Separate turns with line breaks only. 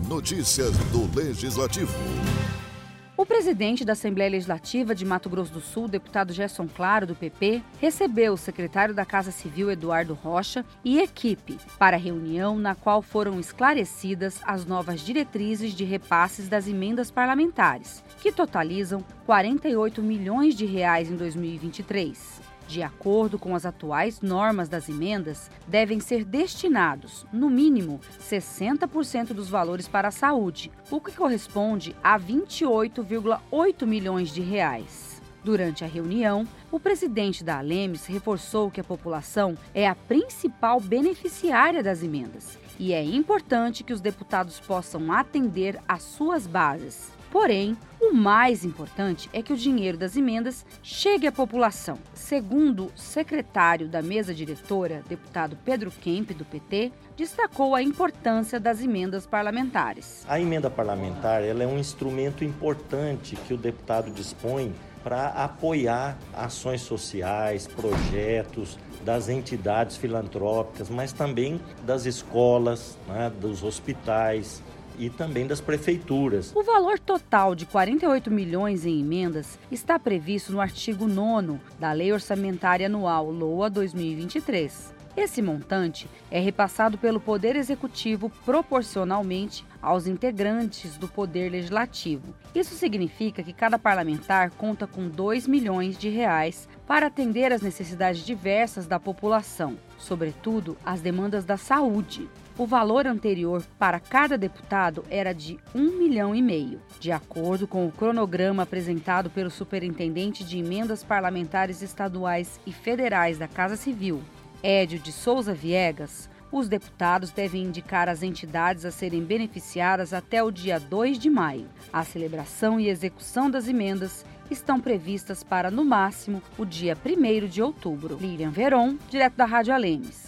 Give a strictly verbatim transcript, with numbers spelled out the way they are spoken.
Notícias do Legislativo.
O presidente da Assembleia Legislativa de Mato Grosso do Sul, deputado Gerson Claro, do P P, recebeu o secretário da Casa Civil, Eduardo Rocha, e equipe para a reunião na qual foram esclarecidas as novas diretrizes de repasses das emendas parlamentares, que totalizam quarenta e oito milhões de reais em dois mil e vinte e três. De acordo com as atuais normas das emendas, devem ser destinados, no mínimo, sessenta por cento dos valores para a saúde, o que corresponde a vinte e oito vírgula oito milhões de reais. Durante a reunião, o presidente da Alemes reforçou que a população é a principal beneficiária das emendas e é importante que os deputados possam atender às suas bases. Porém, o mais importante é que o dinheiro das emendas chegue à população. Segundo o secretário da mesa diretora, deputado Pedro Kemp, do P T, destacou a importância das emendas parlamentares.
A emenda parlamentar ela é um instrumento importante que o deputado dispõe para apoiar ações sociais, projetos das entidades filantrópicas, mas também das escolas, né, dos hospitais e também das prefeituras.
O valor total de quarenta e oito milhões em emendas está previsto no artigo nono da Lei Orçamentária Anual L O A dois mil e vinte e três. Esse montante é repassado pelo Poder Executivo proporcionalmente aos integrantes do Poder Legislativo. Isso significa que cada parlamentar conta com dois milhões de reais para atender às necessidades diversas da população, sobretudo as demandas da saúde. O valor anterior para cada deputado era de um milhão e meio. De acordo com o cronograma apresentado pelo Superintendente de Emendas Parlamentares Estaduais e Federais da Casa Civil, Édio de Souza Viegas, os deputados devem indicar as entidades a serem beneficiadas até o dia dois de maio. A celebração e execução das emendas estão previstas para, no máximo, o dia primeiro de outubro. Lilian Veron, direto da Rádio Alemes.